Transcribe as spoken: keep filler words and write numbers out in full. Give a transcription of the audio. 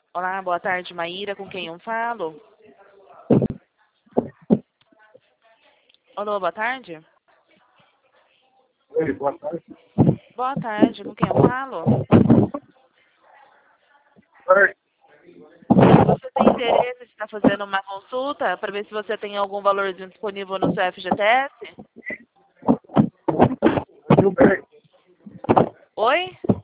Olá, boa tarde, Maíra, com quem eu falo? Alô, boa tarde? Oi, boa tarde. Boa tarde, com quem eu falo? Oi. Você tem interesse em estar fazendo uma consulta para ver se você tem algum valorzinho disponível no seu F G T S? Tudo bem. Oi?